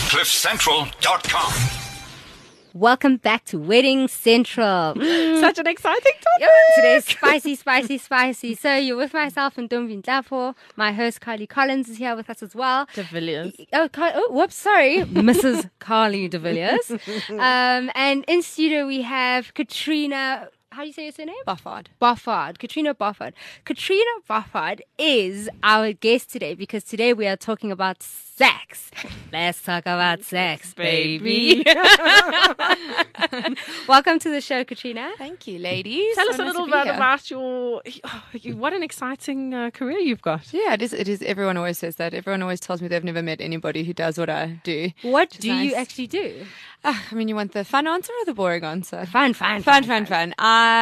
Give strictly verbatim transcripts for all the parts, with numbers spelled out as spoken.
cliff central dot com. Welcome back to Wedding Central. Mm. Such an exciting topic. Yeah, today's spicy, spicy, spicy. So you're with myself and Dombin Dapo. My host Carly Collins is here with us as well. De Villiers. Oh, Car- oh whoops, sorry. Missus Carly De Villiers. Um, and in studio we have Katrina. How do you say your surname? Buffard. Buffard. Katrina Buffard. Katrina Buffard is our guest today because today we are talking about sex. Let's talk about sex, baby. Welcome to the show, Katrina. Thank you, ladies. Tell us So a nice little to be bit here. about your. Oh, you, what an exciting uh, career you've got. Yeah, it is. It is. Everyone always says that. Everyone always tells me they've never met anybody who does what I do. What Which is do you nice. actually do? Ah, I mean, you want the fun answer or the boring answer? Fun, fun, Fun, fun, fun.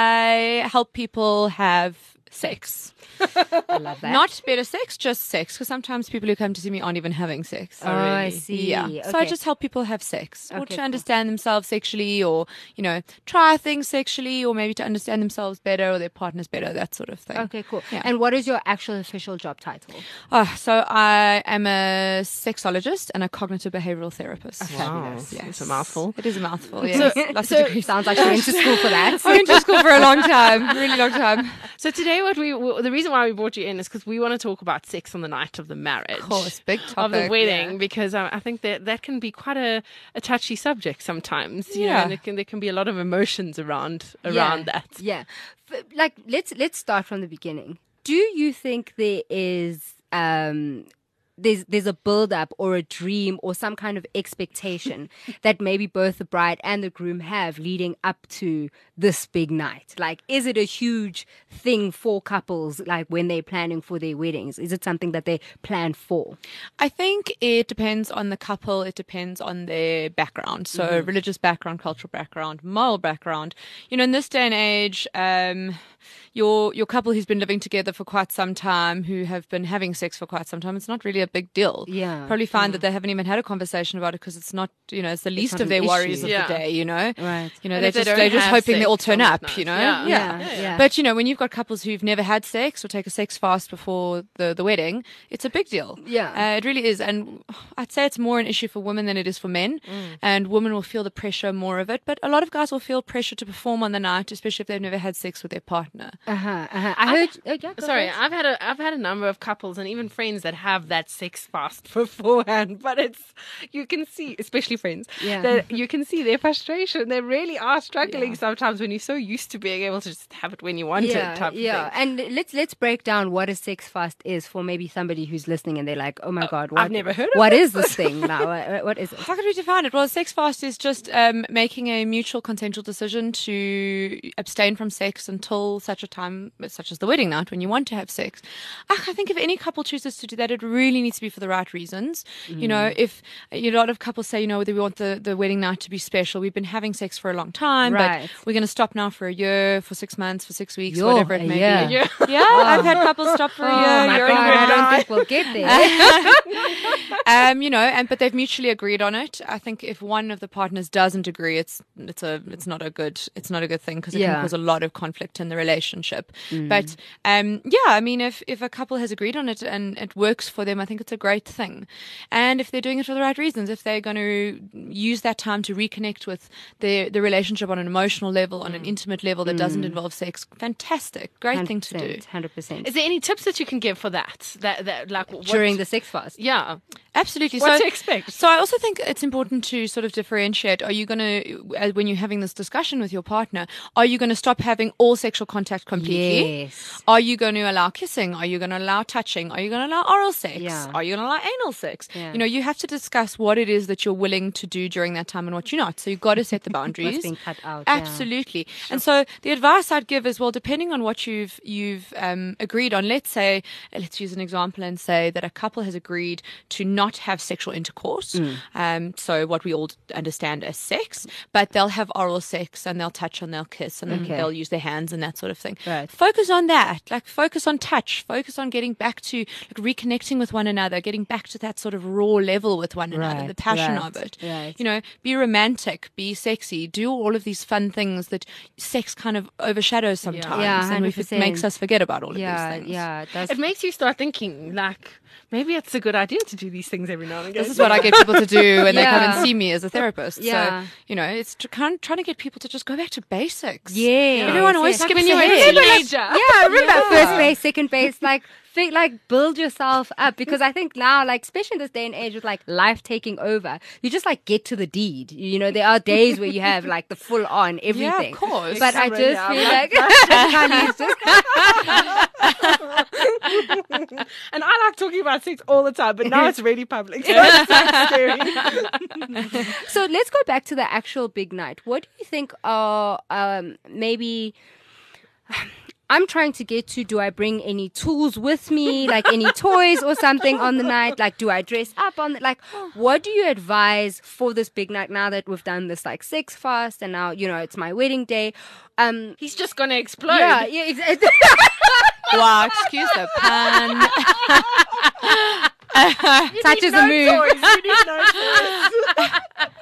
I help people have sex. I love that. Not better sex, just sex. Because sometimes people who come to see me aren't even having sex. Oh, I see. Yeah. Okay. So I just help people have sex or Okay, to cool. understand themselves sexually or, you know, try things sexually or maybe to understand themselves better or their partners better, that sort of thing. Okay, cool. Yeah. And what is your actual official job title? Oh, so I am a sexologist and a cognitive behavioral therapist. Wow. Fabulous. It's a mouthful. It is a mouthful, yes. Lots of degrees. Sounds like you went to school for that. I went to school for a long time, really long time. So today, what we w- the reason why we brought you in is because we want to talk about sex on the night of the marriage, Of course, big topic. of the wedding, yeah. because um, I think that that can be quite a, a touchy subject sometimes. You know, Yeah. and there can there can be a lot of emotions around Yeah, around that. Yeah. F- Like let's let's start from the beginning. Do you think there is um there's there's a build up or a dream or some kind of expectation that maybe both the bride and the groom have leading up to this big night? Like, is it a huge thing for couples, like when they're planning for their weddings? Is it something that they plan for? I think it depends on the couple. It depends on their background. So religious background, cultural background, moral background. You know, in this day and age, um, your your couple who's been living together for quite some time, who have been having sex for quite some time, it's not really a big deal. Yeah, Probably find that they haven't even had a conversation about it because it's not, you know, it's the least not of an their worries issue. of Yeah. the day, you know? Right. You know, And they're if they just, don't they're just have hoping they sex all turn on up, that you know? night. Yeah. Yeah. Yeah. But, you know, when you've got couples who've never had sex or take a sex fast before the, the wedding, it's a big deal. Yeah. Uh, it really is. And I'd say it's more an issue for women than it is for men. And women will feel the pressure more of it. But a lot of guys will feel pressure to perform on the night, especially if they've never had sex with their partner. Uh-huh, uh-huh. I heard. Oh, yeah, go Sorry, first. I've had a I've had a number of couples and even friends that have that sex fast beforehand, but it's you can see, especially friends, Yeah. that you can see their frustration. They really are struggling sometimes when you're so used to being able to just have it when you want yeah, it, type yeah. of thing. And let's let's break down what a sex fast is for maybe somebody who's listening and they're like, oh my god, what, I've never heard of what it. is this thing now? What, what is it? How could we define it? Well, a sex fast is just um, making a mutual consensual decision to abstain from sex until such a time, such as the wedding night, when you want to have sex. Ah, I think if any couple chooses to do that, it really needs to be for the right reasons. You know, if a lot of couples say, you know, that we want the, the wedding night to be special. We've been having sex for a long time, Right. but we're going to stop now for a year, for six months, for six weeks, Yo, whatever it a may year. be. Yeah, I've had couples stop for a Oh year. my year god, and I a don't half. think we'll get there. um, you know, and but they've mutually agreed on it. I think if one of the partners doesn't agree, it's it's a it's not a good it's not a good thing because it Yeah. can cause a lot of conflict in the relationship. But um, yeah, I mean, if if a couple has agreed on it and it works for them, I think it's a great thing. And if they're doing it for the right reasons, if they're going to use that time to reconnect with their the relationship on an emotional level, on an intimate level that doesn't involve sex, fantastic, great thing to do. one hundred percent. Is there any tips that you can give for that? That that like what, During the sex fast. yeah, Absolutely. what so, to expect? So I also think it's important to sort of differentiate. Are you going to, when you're having this discussion with your partner, are you going to stop having all sexual contact completely? Yes. Are you going to allow kissing? Are you going to allow touching? Are you going to allow oral sex? Yeah. Are you going to allow anal sex? Yeah. You know, you have to discuss what it is that you're willing to do during that time and what you're not. So you've got to set the boundaries. What's being cut out. yeah. Absolutely. And so the advice I'd give is, well, depending on what you've you've um, agreed on, let's say, let's use an example and say that a couple has agreed to not have sexual intercourse. Mm. Um, so what we all understand as sex, but they'll have oral sex and they'll touch and they'll kiss and Okay. they'll use their hands and that sort of thing. Right. Focus on that. Like focus on touch. Focus on getting back to like reconnecting with one another, getting back to that sort of raw level with one another, Right, the passion right, of it. right. You know, be romantic, be sexy, do all of these fun things that sex kind of overshadows sometimes. Yeah, and we f- makes one hundred percent. us forget about all of Yeah, these things. yeah, it does. It makes you start thinking, like, maybe it's a good idea to do these things every now and again. This is what I get people to do when they come Yeah. and see me as a therapist. Yeah. So, you know, it's tr- kind of trying to get people to just go back to basics. Yeah. Everyone always yes. skips when you were a ahead. teenager. Yeah, remember first base, second base, like think, like build yourself up, because I think now, like especially in this day and age with like life taking over, you just like get to the deed. You know, there are days where you have like the full on everything. Yeah, of course. But I Camera, just yeah, feel I'm like Connie's just And I like talking about sex all the time, but now it's really public. So it's like scary. So let's go back to the actual big night. What do you think are um, maybe? I'm trying to get to, do I bring any tools with me, like any toys or something on the night? Like, do I dress up on the, like, what do you advise for this big night now that we've done this like sex fast and now, you know, it's my wedding day? Um, He's just going to explode. yeah, yeah, exactly. Wow, excuse the pun. Such is a No move. toys. You need no toys.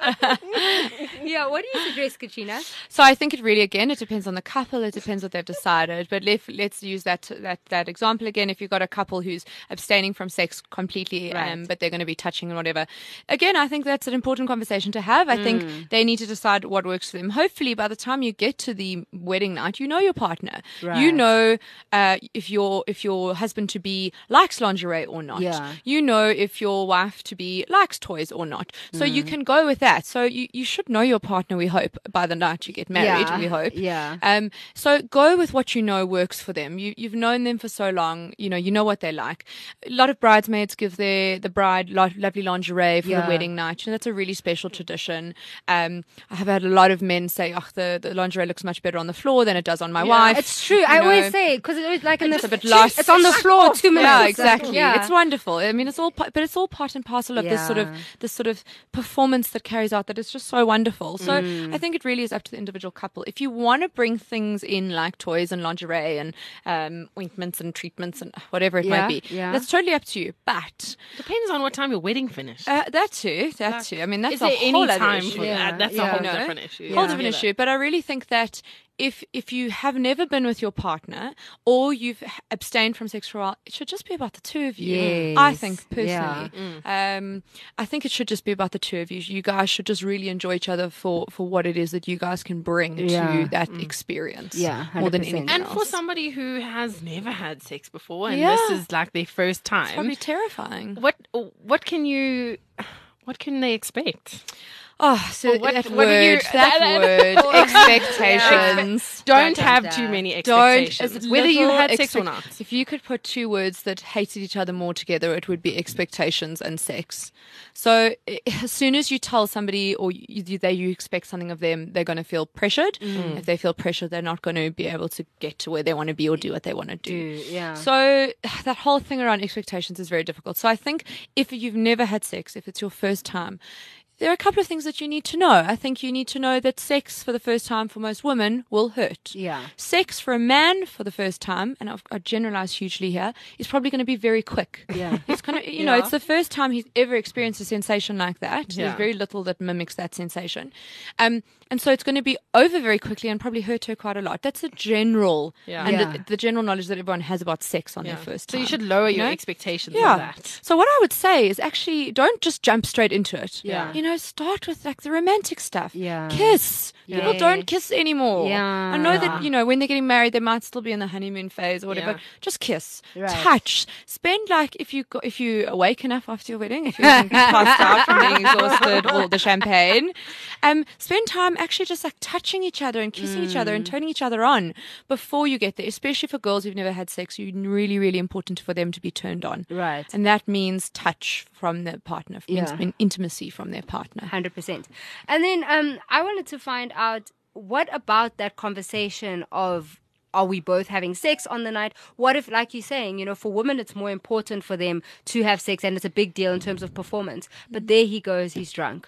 Yeah, what do you suggest, Katrina? So I think it really, again, it depends on the couple. It depends what they've decided. But let, let's use that, that that example again. If you've got a couple who's abstaining from sex completely, Right. um, but they're going to be touching and whatever. Again, I think that's an important conversation to have. I think they need to decide what works for them. Hopefully, by the time you get to the wedding night, you know your partner. You Right. know uh, if your if your husband to be likes lingerie or not. Yeah. You know if your wife to be likes toys or not. So you Mm. can go with that. So you, you should know your partner, we hope, by the night you get married, Yeah, we hope. yeah. Um, so go with what you know works for them. You, you've known them for so long, you know, you know what they like. A lot of bridesmaids give their the bride lo- lovely lingerie for Yeah. the wedding night. You know, that's a really special tradition. Um, I have had a lot of men say, oh, the, the lingerie looks much better on the floor than it does on my wife. It's true. You I know. always say, because it was like in It's the a bit lost. It's on the floor two minutes. Yeah, exactly. Yeah. It's wonderful. I mean, it's all, pa- but it's all part and parcel of this sort of Yeah. this sort of performance that carries out that is just so wonderful. So Mm. I think it really is up to the individual couple. If you want to bring things in like toys and lingerie and um, ointments and treatments and whatever it Yeah, might be, yeah. that's totally up to you. But Depends on what time your wedding finished. uh, that too, that too. I mean, that's Is a there whole any other time issue. for Yeah, that? That's yeah. a whole No. different issue. Whole Yeah. different issue. But I really think that if if you have never been with your partner or you've h- abstained from sex for a while, it should just be about the two of you. I Yes. think personally, Mm. um, I think it should just be about the two of you. You guys should just really enjoy each other for for what it is that you guys can bring Yeah. to that experience. Yeah, more than one hundred percent. anything And else. for somebody who has never had sex before and Yeah. this is like their first it's time, probably terrifying. what what can you what can they expect? Oh, so Well, what- that what did you- word, that, that- word, expectations. Don't dun, have dun. too many Don't, expectations. as Whether you little had sex or expect- not. If you could put two words that hated each other more together, it would be expectations and sex. So i- as soon as you tell somebody or you, you, they you expect something of them, they're going to feel pressured. If they feel pressured, they're not going to be able to get to where they want to be or do what they want to do. Do, yeah. So that whole thing around expectations is very difficult. So I think if you've never had sex, if it's your first time, there are a couple of things that you need to know. I think you need to know that sex for the first time for most women will hurt. Yeah. Sex for a man for the first time, and I've, I generalize hugely here, is probably going to be very quick. Yeah. It's kind of, you know, Yeah. it's the first time he's ever experienced a sensation like that. Yeah. There's very little that mimics that sensation. Um, and so it's going to be over very quickly and probably hurt her quite a lot. That's a general, Yeah. and Yeah. The, the general knowledge that everyone has about sex on Yeah. their first So time. you should lower you your know? expectations Yeah. of that. So what I would say is actually don't just jump straight into it. Yeah. You know, start with like the romantic stuff. Yeah. Kiss. People Yes. don't kiss anymore. Yeah. I know that, you know, when they're getting married, they might still be in the honeymoon phase or whatever. Yeah. Just kiss. Right. Touch. Spend like if you go, if you awake enough after your wedding, if you're passed out from being exhausted or the champagne, um, spend time actually just like touching each other and kissing each other and Mm. turning each other on before you get there. Especially for girls who've never had sex, you really, really important for them to be turned on. Right. And that means touch from their partner, means Yeah. intimacy from their partner. one hundred percent. And then um, I wanted to find out, what about that conversation of, are we both having sex on the night? What if, like you're saying, you know, for women, it's more important for them to have sex and it's a big deal in terms of performance. But there he goes, he's drunk.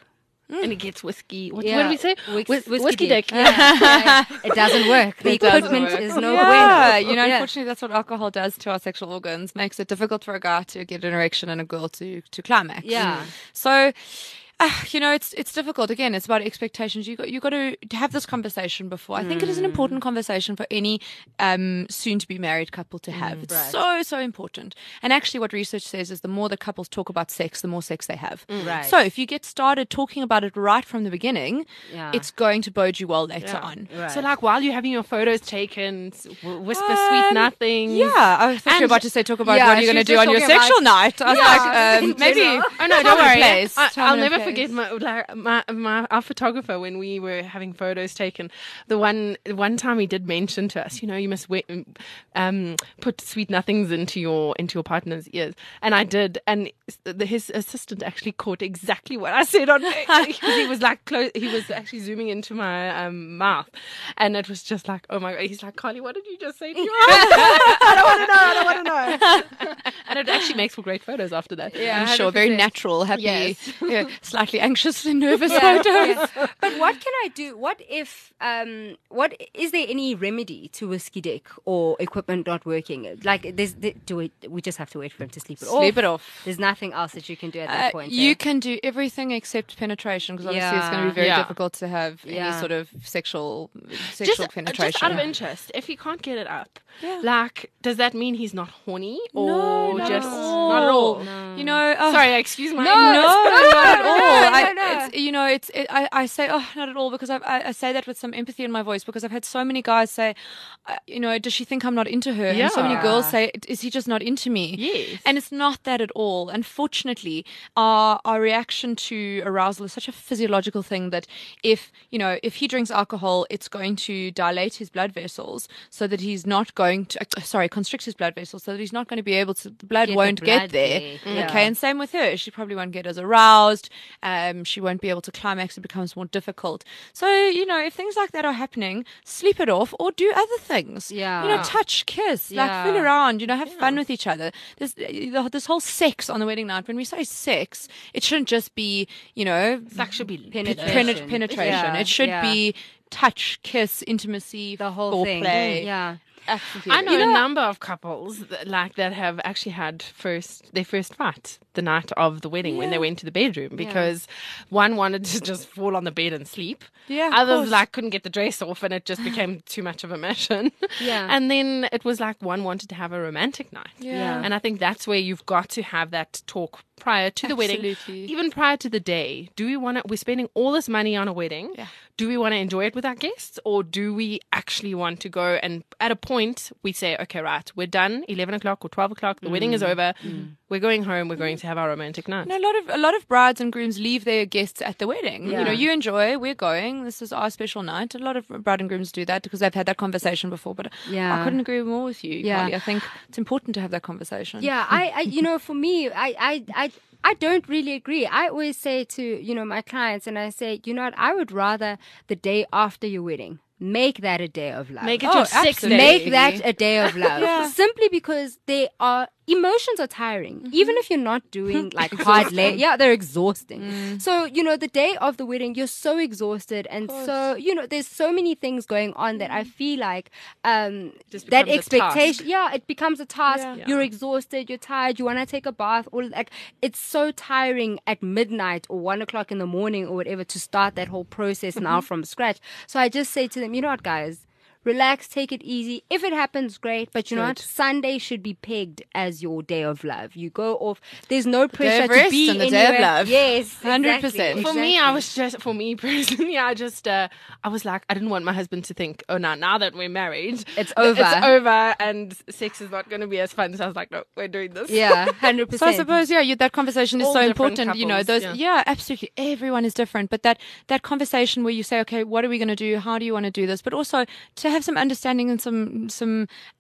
and he gets whiskey. What, Yeah. what do we say? Whis- Whis- whiskey whiskey dick. dick. Yeah, yeah. It doesn't work. The It doesn't equipment work. is no yeah, bueno. you know, Yeah. unfortunately, that's what alcohol does to our sexual organs. Makes it difficult for a guy to get an erection and a girl to to climax. Yeah. So. Uh, you know, it's it's difficult. Again, it's about expectations. You got you got to have this conversation before. I think it is an important conversation for any um, soon to be married couple to have. It's right. so so important. And actually, what research says is the more that couples talk about sex, the more sex they have. Right. So if you get started talking about it right from the beginning, Yeah. it's going to bode you well later Yeah. on. Right. So, like, while you're having your photos taken, s- w- whisper Um, sweet nothings. Yeah, I thought you And- were about to say talk about Yeah, what are you she going to was do just on your talking sexual about- night. I was Yeah, like, um, in maybe. general. Oh no, time don't and worry. place, I, time I'll and never place. forget my, like, my my our photographer when we were having photos taken. The one one time he did mention to us, you know, you must wait, um, put sweet nothings into your into your partner's ears, and I did, and the, his assistant actually caught exactly what I said on because he was like close, he was actually zooming into my um, mouth, and it was just like, oh my god, he's like, Carly, what did you just say to your I don't want to know, I don't want to know, and it actually makes for great photos after that. Yeah, I'm sure, very one hundred percent. natural, happy, Yes. yeah, slightly anxious and nervous Yeah, photos. yeah. But what can I do? What if, um, what is there any remedy to whiskey dick or equipment not working? Like, there's, there, do we, we just have to wait for him to sleep it off? Sleep it off. There's nothing else that you can do at that Uh, point. you eh? can do everything except penetration because obviously it's going to Yeah. be very Yeah. difficult to have any Yeah. sort of sexual sexual just, uh, penetration. just out of interest, if he can't get it up, Yeah. like, does that mean he's not horny or No, not just at not at all? all. You know, oh, Sorry, excuse my No, not at all. no, I, no. It's, you know, it's. It, I, I say, oh, not at all, because I, I, I say that with some empathy in my voice, because I've had so many guys say, uh, you know, does she think I'm not into her? And so many Yeah. girls say, is he just not into me? Yes. And it's not that at all. Unfortunately, our our reaction to arousal is such a physiological thing that if you know if he drinks alcohol, it's going to dilate his blood vessels so that he's not going to. Uh, sorry, constrict his blood vessels so that he's not going to be able to. The blood Get the won't get blood there. there. Yeah. Okay, and same with her. She probably won't get as aroused. Um, she won't be able to climax. It becomes more difficult. So, you know, if things like that are happening, sleep it off or do other things. Yeah. You know, touch, kiss, Yeah. like fool around, you know, have fun with each other. This, uh, this whole sex on the wedding night, when we say sex, it shouldn't just be, you know, Sex should be Penetration. penet- penetration. Yeah, It should yeah. be touch, kiss, intimacy, The whole thing. foreplay. Yeah. Absolutely. I know a number of couples that, like that have actually had first their first fight the night of the wedding when they went to the bedroom because one wanted to just fall on the bed and sleep. Yeah, of Others course. like couldn't get the dress off and it just became too much of a mission. Yeah. And then it was like one wanted to have a romantic night. Yeah. And I think that's where you've got to have that talk prior to the wedding, Absolutely. even prior to the day. Do we want to? We're spending all this money on a wedding. Yeah. Do we want to enjoy it with our guests, or do we actually want to go and at a point we say, okay, right, we're done. Eleven o'clock or twelve o'clock. The wedding is over. We're going home. We're going to have our romantic night. No, a lot of a lot of brides and grooms leave their guests at the wedding. You Yeah. know, you enjoy, we're going. This is our special night. A lot of bride and grooms do that because they've had that conversation before. But Yeah. I couldn't agree more with you, Yeah. Carly. I think it's important to have that conversation. Yeah, I, I, you know, for me, I, I, I, I don't really agree. I always say to, you know, my clients, and I say, you know what, I would rather the day after your wedding, make that a day of love. Make it Oh, your sixth absolutely. day. Make that a day of love. Yeah. Simply because they are, emotions are tiring. Even if you're not doing like hard labor. Yeah, they're exhausting. So, you know, the day of the wedding, you're so exhausted. And so, you know, there's so many things going on that I feel like um, Just that becomes a expectation, yeah, it becomes a task. Yeah. You're exhausted, you're tired, you want to take a bath. Or like, it's so tiring at midnight or one o'clock in the morning or whatever to start that whole process now from scratch. So I just say to them, you know what, guys? Relax, take it easy. If it happens, great. But you know what? Good. Sunday should be pegged as your day of love. You go off. There's no day pressure of to rest be and the day of anywhere. love. Yes, one hundred exactly, percent. For me, I exactly. was just, for me personally, I just, uh, I was like, I didn't want my husband to think, oh, now, now that we're married, It's over. It's over and sex is not going to be as fun. So I was like, no, we're doing this. Yeah, one hundred So I percent. suppose, yeah, you, that conversation is All so different important. You know, couples, those, yeah. yeah. absolutely. Everyone is different, but that that conversation where you say, okay, what are we going to do? How do you want to do this? But also to have some understanding and some some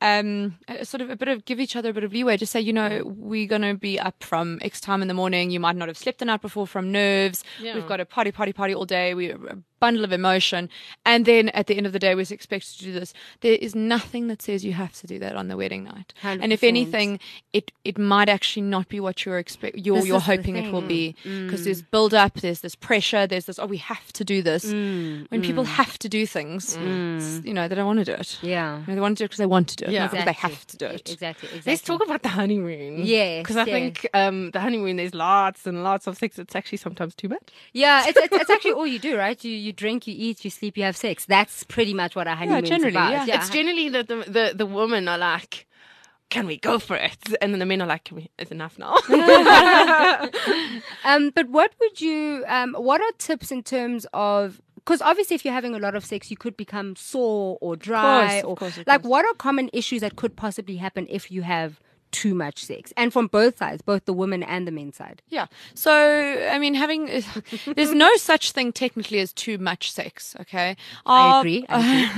um uh, sort of a bit of give each other a bit of leeway. Just say, you know, we're going to be up from X time in the morning. You might not have slept the night before from nerves. Yeah. We've got a party, party, party all day. We're bundle of emotion. And then at the end of the day, we're expected to do this. There is nothing that says you have to do that on the wedding night. one hundred And if percent. anything, it, it might actually not be what you're expect you're, This you're is the hoping it will thing. be, because there's build up, there's this pressure, there's this, oh, we have to do this. Mm, When people have to do things, it's, you know, they don't want to do it. Yeah. You know, they want to do it because they want to do it, Yeah. not because they have to do it. Exactly. Exactly. Let's talk about the honeymoon. Yes, Because I yes. think um, the honeymoon, there's lots and lots of sex. It's actually sometimes too much. Yeah, it's, it's it's actually all you do, right? You you drink, you eat, you sleep, you have sex. That's pretty much what our honeymoon is generally, about. yeah. It's generally that the, the, the women are like, can we go for it? And then the men are like, can we, it's enough now. Um, but what would you? Um, what are tips in terms of? Because obviously, if you're having a lot of sex, you could become sore or dry, of or course, of like course. what are common issues that could possibly happen if you have too much sex, and from both sides, both the women and the men's side. Yeah. So, I mean, having, there's no such thing technically as too much sex, okay? I Our- agree.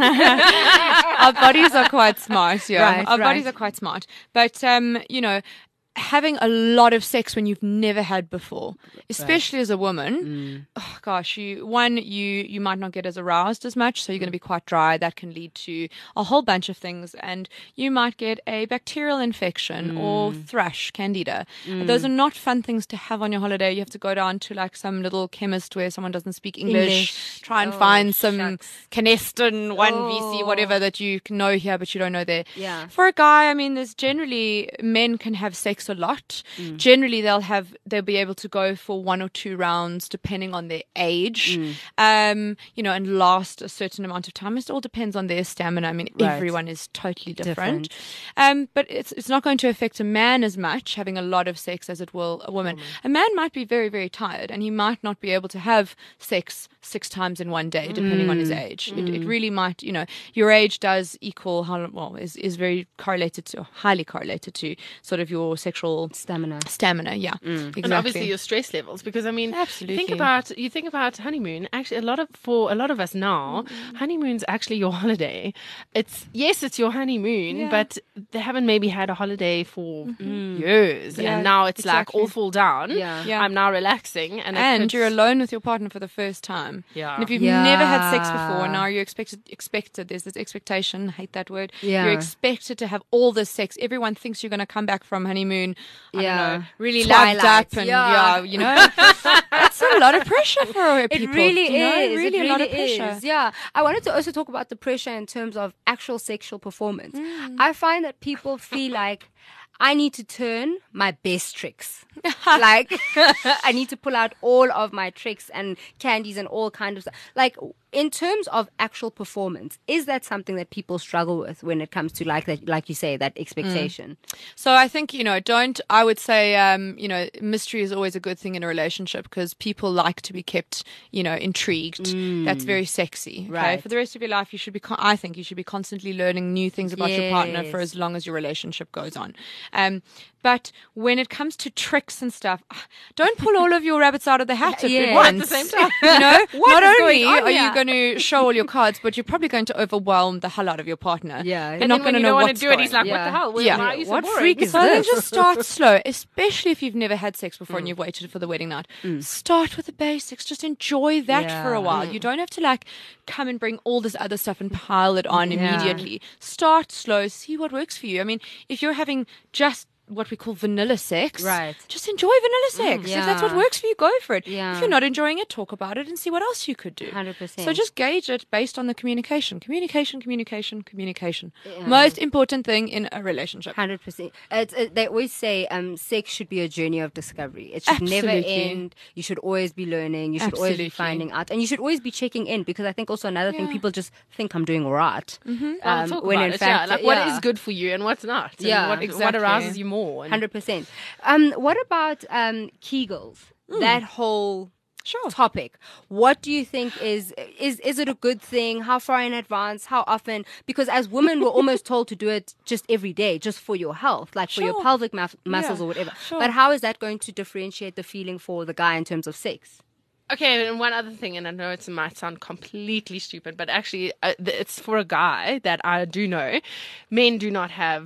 I agree. Our bodies are quite smart, yeah. Right, Our bodies right. are quite smart. But, um, you know, having a lot of sex when you've never had before, especially as a woman, oh gosh, you one you you might not get as aroused as much, so you're going to be quite dry. That can lead to a whole bunch of things, and you might get a bacterial infection or thrush, candida. Those are not fun things to have on your holiday. You have to go down to like some little chemist where someone doesn't speak English, English. try and Oh, find some shucks. Canestin, one V C, Oh. whatever that you can know here, but you don't know there. Yeah. For a guy, I mean, there's generally men can have sex a lot. Mm. Generally, they'll have they'll be able to go for one or two rounds depending on their age, Mm. um, you know, and last a certain amount of time. It all depends on their stamina. I mean, Right. everyone is totally different. Different. Um, but it's it's not going to affect a man as much having a lot of sex as it will a woman. A man might be very very tired, and he might not be able to have sex six times in one day, depending on his Mm. age. It, it really might, you know, your age does equal how well is is very correlated to highly correlated to sort of your sexual Stamina. stamina. Yeah, exactly. And obviously your stress levels, because I mean, Absolutely. think about you think about honeymoon. Actually, a lot of for a lot of us now, honeymoon's actually your holiday. It's yes, it's your honeymoon, Yeah. but they haven't maybe had a holiday for years, Yeah, and now it's like exactly. all fall down. Yeah. Yeah. I'm now relaxing, and, it and could- you're alone with your partner for the first time. Yeah. And if you've Yeah. never had sex before, now you're expected expected. There's this expectation. I hate that word. Yeah. You're expected to have all this sex. Everyone thinks you're going to come back from honeymoon. I Yeah. don't know, really Twilight. loved up and Yeah. yeah, you know, that's a lot of pressure for It people. really you know? is. Really, it a lot really of pressure. is. Yeah. I wanted to also talk about the pressure in terms of actual sexual performance. Mm. I find that people feel like I need to turn my best tricks. Like I need to pull out all of my tricks and candies and all kind of stuff. Like in terms of actual performance, is that something that people struggle with when it comes to like that, like you say, that expectation? So I think, you know, don't, I would say, um, you know, mystery is always a good thing in a relationship because people like to be kept, you know, intrigued. That's very sexy. Okay? Right. For the rest of your life, you should be, con- I think you should be constantly learning new things about your partner for Yes. as long as your relationship goes on. Um, but when it comes to tricks and stuff, don't pull all of your rabbits out of the hat at Yeah. once. At the same time. You know, What not is only going on are here? you going to show all your cards, but you're probably going to overwhelm the hell out of your partner. Yeah. You're And not then when going to you know don't want what's to do it, he's going like, on. "What the Yeah. hell? Why Yeah. are you so What boring?" freak is So then this? just start slow, especially if you've never had sex before and you've waited for the wedding night. Start with the basics. Just enjoy that for Yeah. a while. You don't have to like come and bring all this other stuff and pile it on Yeah. immediately. Start slow, see what works for you. I mean, if you're having just what we call vanilla sex, Right. just enjoy vanilla sex. If that's what yeah. works for you, go for it. Yeah. If you're not enjoying it, talk about it and see what else you could do. one hundred percent. So just gauge it based on the communication. Communication, communication, communication. Most important thing in a relationship. Hundred percent. It's it, they always say um, sex should be a journey of discovery. It should never Absolutely. end. You should always be learning. You should always be Absolutely. finding out, and you should always be checking in because I think also another thing Yeah. people just think I'm doing all right. Mm-hmm. Well, talk about it, yeah. Like what is good for you and what's not. And Yeah, what, what exactly. arouses you more. And Hundred percent. Um, what about um, Kegels? That whole Sure. topic. What do you think is is is it a good thing? How far in advance? How often? Because as women, we're almost told to do it just every day, just for your health, like for your Sure. pelvic mus- muscles Yeah, or whatever. sure. But how is that going to differentiate the feeling for the guy in terms of sex? Okay, and one other thing, and I know it might sound completely stupid, but actually, uh, th- it's for a guy that I do know. Men do not have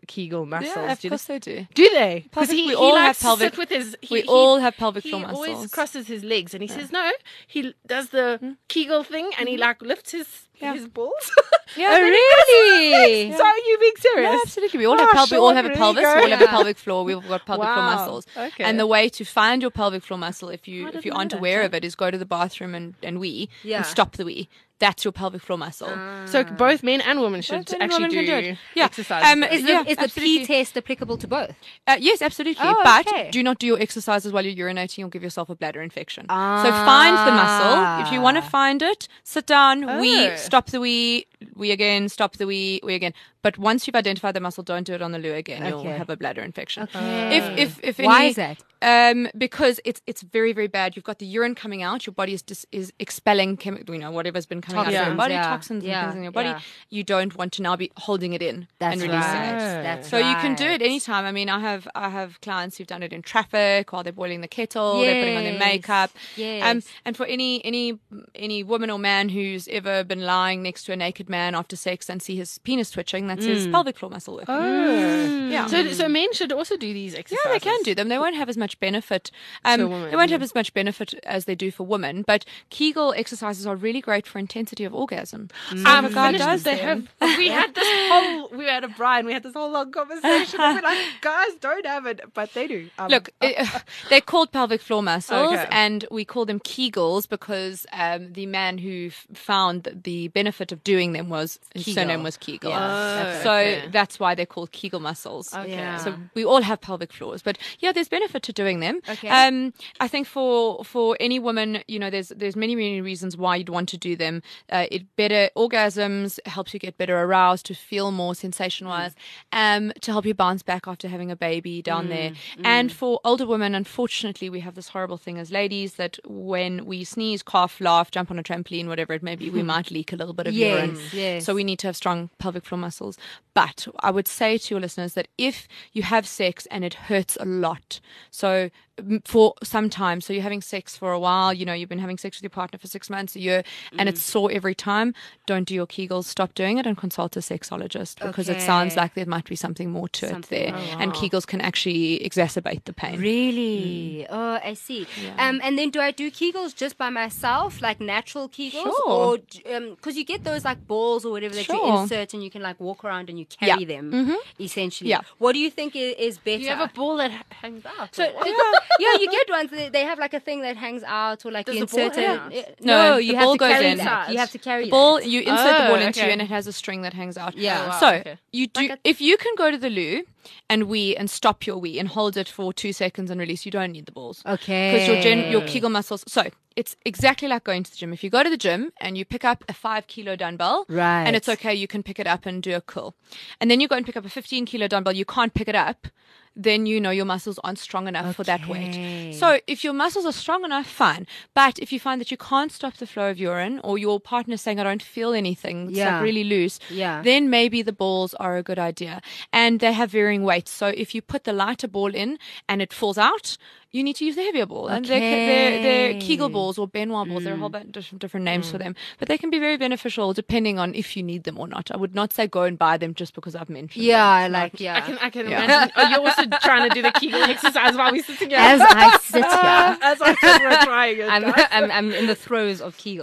Kegel muscles. Yeah, of do, course they, they do. do they? Because Pelvic- he, we he all likes have pelvic- to sit with his. He, we he, all have pelvic he floor always muscles. crosses his legs, and he says no. He does the Kegel thing, and he like lifts his Yeah. his balls. Yeah, Oh, really? So are you being serious? No, absolutely. We all have Oh, pelvic. We all Sean, have a really pelvis. go. We all have a Yeah. pelvic floor. We've got pelvic floor Wow. muscles. Okay. And the way to find your pelvic floor muscle, if you I if didn't you know aren't that, aware yeah. of it, is go to the bathroom and and wee Yeah. and stop the wee. That's your pelvic floor muscle. So both men and women should Both men and actually women do can do it. Yeah. exercises. Um, Is the, Yeah, is the absolutely. P test applicable to both? Uh, yes, absolutely. Oh, but okay. do not do your exercises while you're urinating. You'll give yourself a bladder infection. So find the muscle. If you want to find it, sit down, wee, Oh. stop the wee, wee again, stop the wee, wee again. But once you've identified the muscle, don't do it on the loo again. You'll Okay. have a bladder infection. Okay. If if if Why any- is that? Um, because it's it's very very bad. You've got the urine coming out. Your body is dis- is expelling chemi- you know whatever's been coming out of your Toxins, body, yeah. toxins and Yeah, things in your body. yeah. You don't want to now be holding it in That's and releasing right. it. That's So you can do right. it anytime. I mean, I have I have clients who've done it in traffic while they're boiling the kettle, they're putting on their Yes. makeup. Yes. Um, and for any any any woman or man who's ever been lying next to a naked man after sex and see his penis twitching, that's Mm. his pelvic floor muscle working. Oh. Yeah. So so men should also do these exercises. Yeah, they can do them. They won't have as much benefit. Um, To a woman, they won't yeah. have as much benefit as they do for women. But Kegel exercises are really great for intensity of orgasm. So if I'm a guy finished does they them, have, we had this whole we had a Brian we had this whole long conversation and we're like guys don't have it but they do um, Look, it, they're called pelvic floor muscles, Okay. and we call them Kegels because um, the man who f- found that the benefit of doing them was his Kegel. surname was Kegel. Yeah. Oh, so okay. that's why they're called Kegel muscles. Okay. Yeah. So we all have pelvic floors, but yeah, there's benefit to doing them. Okay. Um, I think for for any woman, you know, there's there's many many reasons why you'd want to do them. Uh, it better orgasms helps you get better aroused, to feel more sensation wise, um, to help you bounce back after having a baby down there. And for older women, unfortunately, we have this horrible thing as ladies that when we sneeze, cough, laugh, jump on a trampoline, whatever it may be, we might leak a little bit of Yes, urine. yes. So we need to have strong pelvic floor muscles. But I would say to your listeners that if you have sex and it hurts a lot, so m- for some time, so you're having sex for a while, you know, you've been having sex with your partner for six months, a year, and it's sore every time, don't do your Kegels, stop doing it and consult a sexologist because it sounds Okay. like there might be something more to Something it there. more. And Kegels can actually exacerbate the pain. Really? Oh, I see. Um, and then do I do Kegels just by myself, like natural Kegels, Sure. or because you get those like balls or whatever that you Sure. insert and you can like walk around and you Yeah. carry them, essentially. Yeah. What do you think is, is better? you have a ball that h- hangs out So or what? yeah, you get ones. That they have like a thing that hangs out, or like Does you the ball insert hang it. out? Uh, No, No, the you ball have to goes carry in. that. You have to carry The ball, that. you insert the Oh, ball into okay. you and it has a string that hangs out. Yeah. Oh, wow, So okay. you do, Like a- if you can go to the loo and wee and stop your wee and hold it for two seconds and release, you don't need the balls. Okay. Because your gen, your Kegel muscles. So it's exactly like going to the gym. If you go to the gym and you pick up a five kilo dumbbell, Right. and it's okay, you can pick it up and do a curl, and then you go and pick up a fifteen kilo dumbbell, you can't pick it up. Then you know your muscles aren't strong enough for that Okay. weight. So if your muscles are strong enough, fine. But if you find that you can't stop the flow of urine, or your partner's saying, I don't feel anything, it's Yeah. like really loose, Yeah. then maybe the balls are a good idea. And they have varying weights. So if you put the lighter ball in and it falls out, you need to use the heavier ball. And they're, they're, they're Kegel Okay. balls or Benoit balls. There are a whole bunch of different names for them. But they can be very beneficial depending on if you need them or not. I would not say go and buy them just because I've mentioned them. Yeah, like yeah. I can I can Yeah. imagine oh, you're also trying to do the Kegel exercise while we're sitting here. As I sit here. As I said, we're trying it. I'm, guys. I'm, I'm in the throes of Kegel.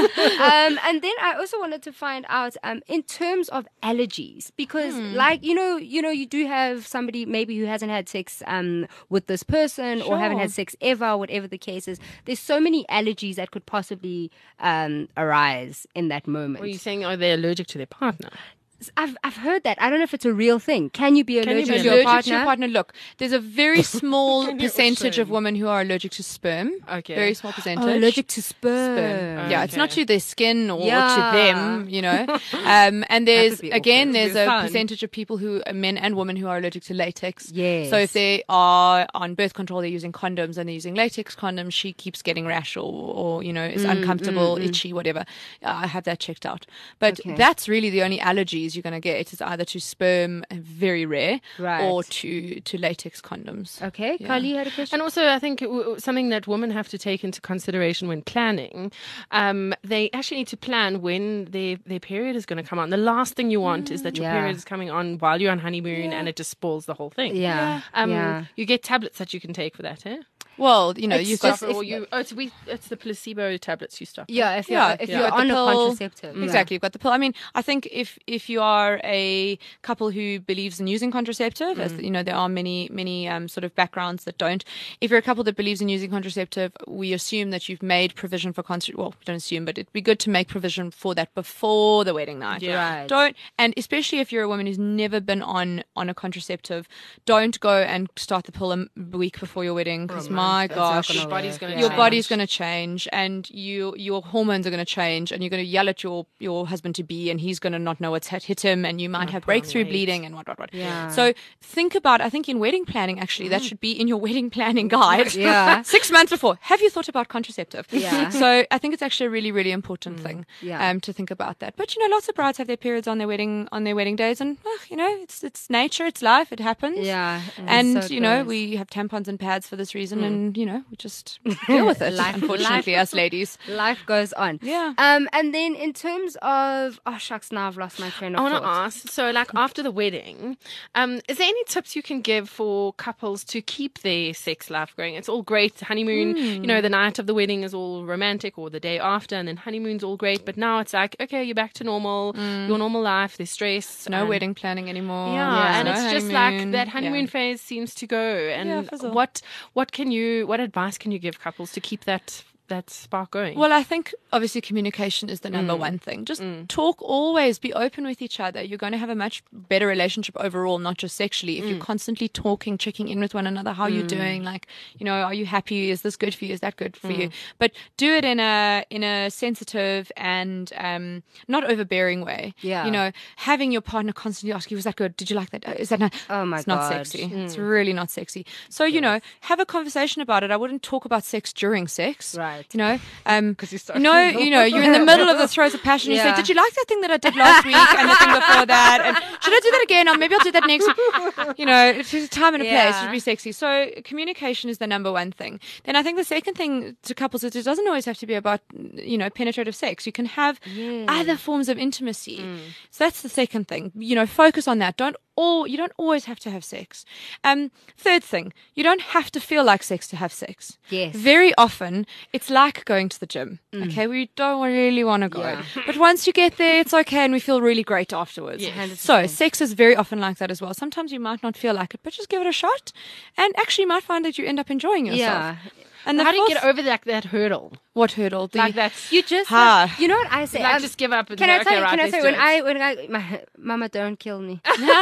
um, and then I also wanted to find out um, in terms of allergies, because like, you know, you know, you do have somebody maybe who hasn't had sex um, with this person or haven't Sure. had sex ever, whatever the case is. There's so many allergies that could possibly um, arise in that moment. What are you saying? Are they allergic to their partner? I've, I've heard that. I don't know if it's a real thing. Can you be you allergic be to your Allergic partner? to your partner. Look, there's a very small Can you percentage of also- women who are allergic to sperm. Okay. Very small percentage. Oh, allergic to sperm. Sperm. Yeah, it's Okay. not to their skin or Yeah. to them, you know. Um, and there's be again, awkward. there's It'd be a fun. percentage of people who, uh, men and women, who are allergic to latex. Yes. So if they are on birth control, they're using condoms and they're using latex condoms, she keeps getting rash or, or you know, is Mm, uncomfortable, itchy, whatever. Uh, I have that checked out. But Okay. that's really the only allergies S Ts you're going to get is either to sperm, very rare, Right. or to, to latex condoms. Okay, Yeah. Carly, you had a question? And also, I think w- w- something that women have to take into consideration when planning, um, they actually need to plan when their their period is going to come on. The last thing you want is that your Yeah. period is coming on while you're on honeymoon, and it just spoils the whole thing. Yeah. Um, yeah. You get tablets that you can take for that, eh? Well, you know, It's you've just got or you, oh, it's we, it's the placebo tablets you stop. Yeah, if you're, Yeah, if yeah. you're The on a pill- contraceptive. Exactly, you've got the pill. I mean, I think if if you are a couple who believes in using contraceptive, as you know, there are many many um, sort of backgrounds that don't. If you're a couple that believes in using contraceptive, we assume that you've made provision for contraceptive. Well, we don't assume, but it'd be good to make provision for that before the wedding night. Yeah. Right. Don't, and especially if you're a woman who's never been on on a contraceptive, don't go and start the pill a m- week before your wedding because my That's not gosh, gonna Your body's going to Yeah. your change. body's going to change and you your hormones are going to change and you're going to yell at your your husband to be and he's going to not know what's hit, hit him and you might have put on breakthrough weight. bleeding and what what what. Yeah. So think about, I think in wedding planning actually that should be in your wedding planning guide. Yeah. Six months before. Have you thought about contraceptive? Yeah. So I think it's actually a really really important thing Yeah. um to think about that. But you know, lots of brides have their periods on their wedding on their wedding days and ugh, you know, it's it's nature, it's life, it happens. Yeah. And so it you know, goes. we have tampons and pads for this reason, and you know, we just deal with it. Life- unfortunately, life- us ladies. Life goes on. Yeah. Um, and then in terms of oh shucks, now I've lost my train of I want to thought. ask, so like after the wedding, um, is there any tips you can give for couples to keep their sex life going? It's all great, honeymoon, you know, the night of the wedding is all romantic or the day after, and then honeymoon's all great, but now it's like, okay, you're back to normal, your normal life, there's stress. No and- wedding planning anymore. Yeah, and no it's just like honeymoon. that honeymoon Yeah. phase seems to go. And Yeah, fizzle. what what can you what advice can you give couples to keep that that spark going? Well, I think obviously communication is the number Mm. one thing. Just talk always, be open with each other. You're going to have a much better relationship overall, not just sexually. If Mm. you're constantly talking, checking in with one another, how you doing? Like, you know, are you happy? Is this good for you? Is that good for Mm. you? But do it in a in a sensitive and um, not overbearing way. Yeah. You know, having your partner constantly ask you, was that good? Did you like that? Uh, Is that not? Oh my it's not God. sexy. It's really not sexy. So, you know, have a conversation about it. I wouldn't talk about sex during sex. Right. You know, um, you you start know, feeling you know, you're in the middle of the throes of passion. You Yeah. say, "Did you like that thing that I did last week and the thing before that? And should I do that again? Or maybe I'll do that next week." You know, it's just a time and a place. Yeah. It should be sexy. So communication is the number one thing. Then I think the second thing to couples is it doesn't always have to be about, you know, penetrative sex. You can have other forms of intimacy. So that's the second thing. You know, focus on that. Don't all you don't always have to have sex. Um, third thing, you don't have to feel like sex to have sex. Yes. Very often, it's like going to the gym. Okay, we don't really want to go, Yeah. but once you get there, it's okay, and we feel really great afterwards. Yes. one hundred So, percent. sex is very often like that as well. Sometimes you might not feel like it, but just give it a shot, and actually, you might find that you end up enjoying yourself. Yeah. And the How do you fourth- get over that that hurdle? what hurdle? The, Like that's You just, Ha. you know what I say? like Um, just give up. And can say, I tell okay, you? right, Can I let's say do when it. I when I my Mama, don't kill me.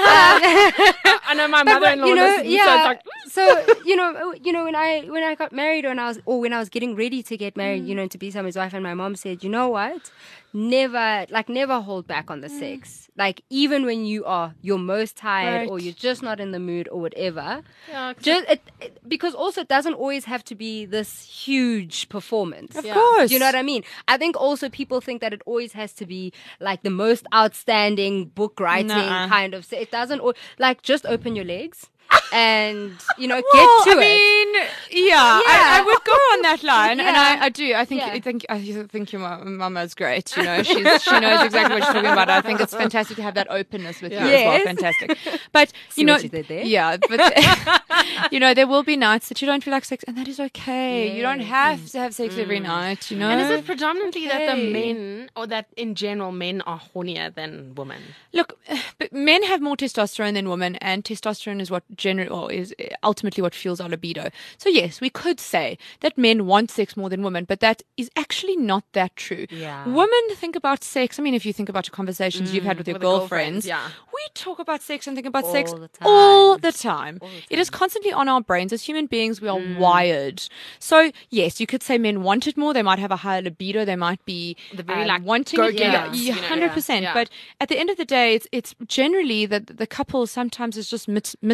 I know my But, mother-in-law you know, listens, so yeah. it's like, So you know, you know, when I when I got married, when I was or when I was getting ready to get married, you know, to be someone's wife, and my mom said, you know what, never like never hold back on the sex. Like even when you are your most tired Right. or you're just not in the mood or whatever. Yeah, 'cause Just it, it- because also it doesn't always have to be this huge performance. Of Yeah. course. Do you know what I mean? I think also people think that it always has to be like the most outstanding book writing Nuh-uh. kind of. It doesn't. al- Like just open your legs and you know Well, get to I it. mean, yeah, I, Yeah. I would go on that line, and Yeah. I, I do. I think Yeah. I think I think your mum- mama's great. You know, she's, she knows exactly what she's talking about. I think it's fantastic to have that openness with you as well. Yes. Fantastic, but See you know, what you did there? yeah, but you know, there will be nights that you don't feel like sex, and that is okay. You don't have to have sex every night. You know, And is it predominantly that the Okay. men, or that in general men are hornier than women? Look, but men have more testosterone than women, and testosterone is what generally or is ultimately what fuels our libido. So yes, we could say that men want sex more than women, but that is actually not that true. Yeah. Women think about sex. I mean, if you think about your conversations you've had with your with the girlfriends, girlfriends, yeah. we talk about sex and think about All sex the time. all the time. It is constantly on our brains. As human beings, we are wired. So yes, you could say men want it more. They might have a higher libido. They might be The very, um, like, wanting it. go-getters, Yeah, you know, hundred percent. yeah. But at the end of the day, it's it's generally that the couple sometimes is just mis- mismatched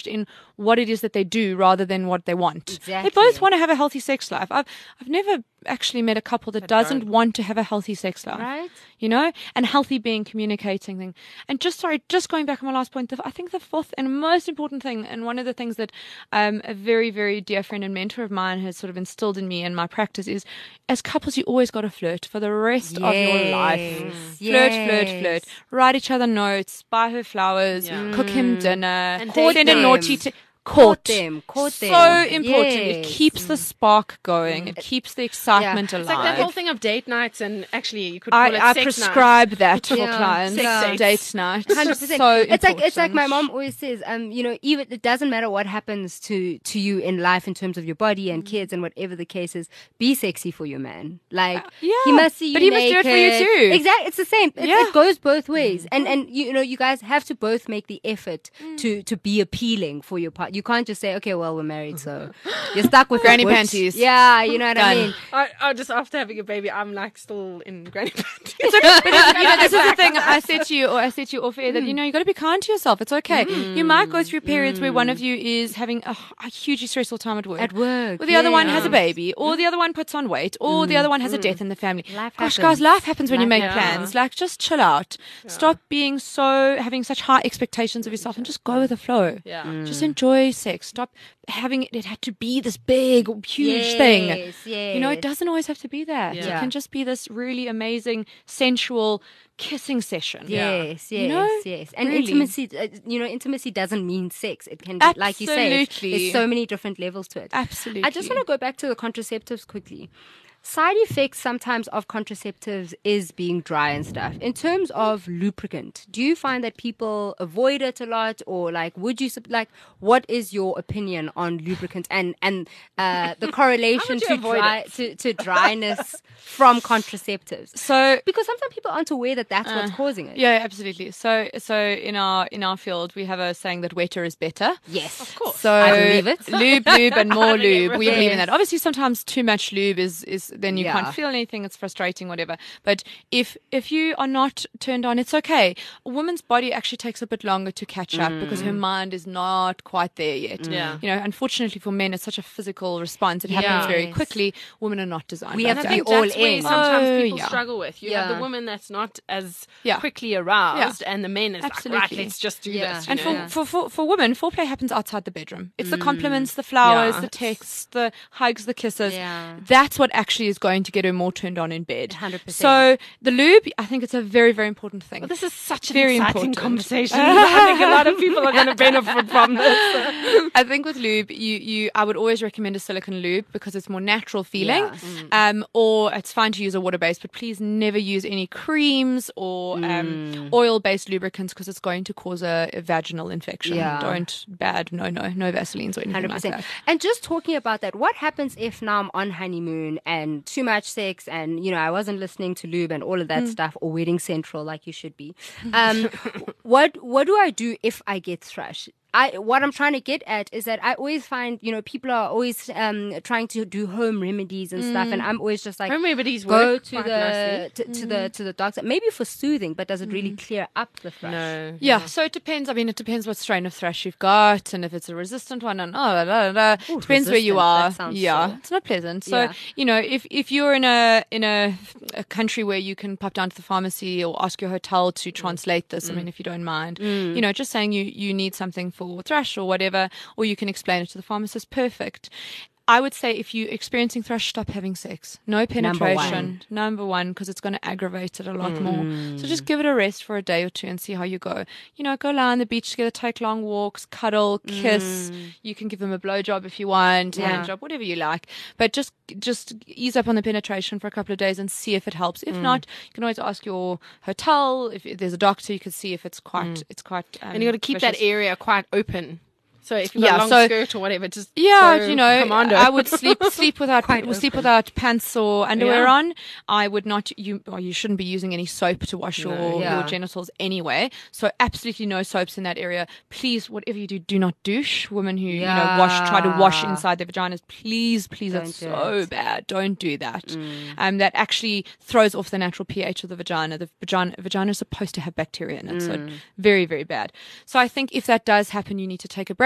entrenched in what it is that they do rather than what they want. Exactly. They both want to have a healthy sex life. I've I've never actually met a couple that doesn't don't. want to have a healthy sex life. Right. You know, and healthy being communicating thing. And just sorry, just going back on my last point, the, I think the fourth and most important thing, and one of the things that um, a very, very dear friend and mentor of mine has sort of instilled in me and my practice is, as couples, you always got to flirt for the rest of your life. Flirt, Yes. flirt, flirt. Write each other notes, buy her flowers, Yeah. cook him dinner, And send date a them. naughty t- Court court. them, court so them. important. It Yes. keeps the spark going. It keeps the excitement Yeah. It's like alive. that whole thing of date nights, and actually you could call it I, I sex prescribe that for Yeah. clients. Sex Date night. Hundred percent. So it's like it's like my important. mom always says. Um, you know, even it doesn't matter what happens to to you in life in terms of your body and kids and whatever the case is. Be sexy for your man. Like he Uh, yeah. must see you But he must do it for you naked. too. Exactly. It's the same. It, Yeah. it goes both ways. And and you know, you guys have to both make the effort to to be appealing for your part. You can't just say, okay, well, we're married, so you're stuck with Granny it, which- panties. Yeah, you know what I Done. mean. I, I just after having a baby, I'm like still in granny panties. It's okay. But this, you know, this is the thing I said to you, or I said to you off air, that you know you got to be kind to yourself. It's okay. You might go through periods where one of you is having a, a hugely stressful time at work, At work, or the other one yeah. has a baby, or the other one puts on weight, or the other one has a death in the family. Life Gosh, happens. guys, life happens when you Life make happens. plans. Like, just chill out. Stop being so having such high expectations of yourself, and just go with the flow. Yeah. Just enjoy sex. Stop having it. It had to be this big, huge thing. Yes, You know, it yes. doesn't always have to be that. It Yeah. can just be this really amazing, sensual kissing session. Yes, yes, You know? yes. And Really. intimacy, uh, you know, intimacy doesn't mean sex. It can be, like you say, it's- Absolutely. there's so many different levels to it. Absolutely. I just want to go back to the contraceptives quickly. Side effects sometimes of contraceptives is being dry and stuff. In terms of lubricant, do you find that people avoid it a lot, or like, would you sup- like? What is your opinion on lubricant and and uh, the correlation you to avoid dry to, to dryness from contraceptives? So Because sometimes people aren't aware that that's what's causing it. yeah, absolutely. So so in our in our field we have a saying that wetter is better. Yes, of course. So I believe it. lube, lube, and more lube. We Yes. believe in that. Obviously, sometimes too much lube is is then you Yeah. can't feel anything. It's frustrating, whatever. But if if you are not turned on, it's okay. A woman's body actually takes a bit longer to catch up because her mind is not quite there yet. Yeah. You know, unfortunately for men, it's such a physical response. It happens very Yes. quickly. Women are not designed. We like have And to I be think all that's where in. sometimes Oh, people yeah. struggle with. You have Yeah. the woman that's not as Yeah. quickly aroused, and the men is like, right, Absolutely. let's just do Yeah. this. you And for, know? for, for, for women, foreplay happens outside the bedroom. It's the compliments, the flowers, Yeah. the texts, the hugs, the kisses. Yeah. That's what actually is going to get her more turned on in bed. one hundred percent. So the lube, I think it's a very, very important thing. Well, this is such an Very exciting important. conversation. I think a lot of people are going to benefit from this. I think with lube, you, you, I would always recommend a silicone lube because it's more natural feeling. Yeah. Um, or it's fine to use a water base, but please never use any creams or um, oil based lubricants because it's going to cause a, a vaginal infection. Yeah. Don't bad, no, no, no Vaselines or anything Hundred like percent. that. And just talking about that, what happens if now I'm on honeymoon and too much sex, and you know I wasn't listening to lube and all of that stuff, or Wedding Central like you should be? Um, what what do I do if I get thrush? I what I'm trying to get at is that I always find, you know, people are always um trying to do home remedies and stuff, and I'm always just like, Home remedies go work to quite the nicely. to, to the to the doctor, maybe for soothing, but does it really clear up the thrush? No. Yeah, so it depends. I mean, it depends what strain of thrush you've got, and if it's a resistant one, and oh, da, da, da. Ooh, depends where you resistant, are. that sounds Yeah, sore. it's not pleasant. So Yeah. you know, if if you're in a in a, a country where you can pop down to the pharmacy or ask your hotel to translate this, I mean, if you don't mind, you know, just saying you you need something for thrush or whatever, or you can explain it to the pharmacist. Perfect. I would say if you're experiencing thrush, stop having sex. No penetration. Number one, because it's going to aggravate it a lot more. So just give it a rest for a day or two and see how you go. You know, go lie on the beach together, take long walks, cuddle, kiss. You can give them a blowjob if you want, Yeah. hand job, whatever you like. But just just ease up on the penetration for a couple of days and see if it helps. If not, you can always ask your hotel. If there's a doctor, you can see if it's quite it's quite. Um, And you got to keep that vicious. area quite open. So if you've got Yeah, a long so- skirt or whatever, just Yeah, go you know, commando. I would sleep sleep without Quite sleep open. without pants or underwear Yeah. on. I would not you or you shouldn't be using any soap to wash your, Yeah. your genitals anyway. So absolutely no soaps in that area. Please, whatever you do, do not douche. Women who you know wash try to wash Yeah. inside their vaginas. Please, please, Don't it's do so it. bad. Don't do that. Um, that actually throws off the natural pH of the vagina. The vagina vagina is supposed to have bacteria in it, so very very bad. So I think if that does happen, you need to take a break.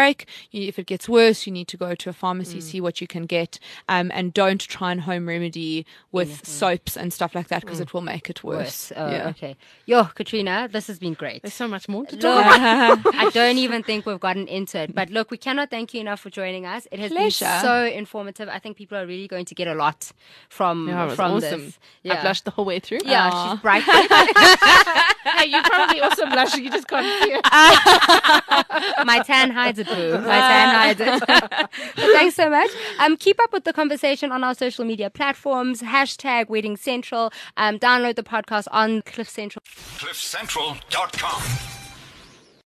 break. You, if it gets worse, you need to go to a pharmacy, mm. see what you can get, um, and don't try and home remedy with Anything. soaps and stuff like that because mm. it will make it worse. worse. Oh, yeah. Okay. Yo, Katrina, this has been great. There's so much more to Look, talk about. I don't even think we've gotten into it. But look, we cannot thank you enough for joining us. It has Pleasure. been so informative. I think people are really going to get a lot from, yeah, it was from awesome. this. Yeah. I blushed the whole way through. Yeah, Aww. she's bright. Hey, you probably also blush. You just can't see it. My tan hides it, boo. My tan hides it. But thanks so much. Um, keep up with the conversation on our social media platforms. Hashtag Wedding Central. Um, download the podcast on Cliff Central. cliff central dot com